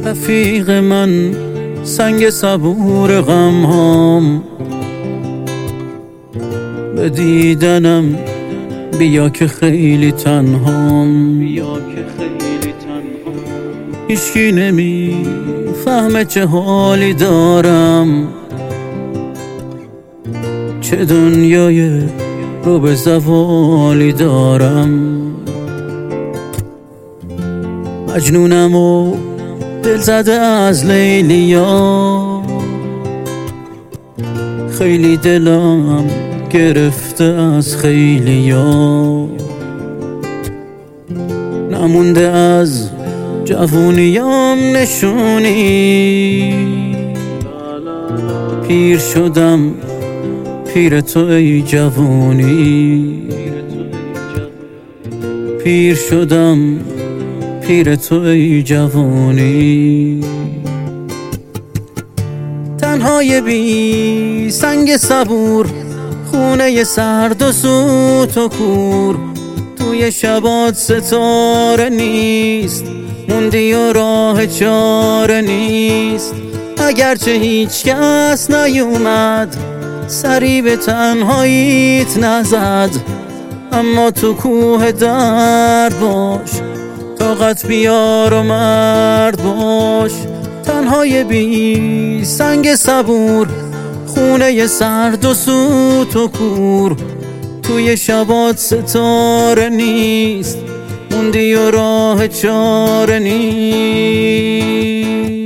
رفیق من، سنگ صبور غم هام، به دیدنم بیا که خیلی تنهام. هیچکی نمی فهمه چه حالی دارم، چه دنیای رو به زوالی دارم. مجنونم و دل زده از لیلیا، خیلی دلم گرفته از خیلیا. نمونده از جوونیام نشونی، پیر شدم پیر تو ای جوونی، پیر شدم پیر تو ای جوونی. تنهای بی سنگ صبور، خونه سرد و سوت و کور، توی شبات ستاره نیست، موندی و راه چاره نیست. اگرچه هیچ کس نیومد سری به تنهاییت نزد، اما تو کوه درد باش، طاقت بیار و مرد باش. تنهای بی سنگ صبور، خونه سرد و سوت و کور، توی شبات ستاره نیست، موندی و راه چاره نیست.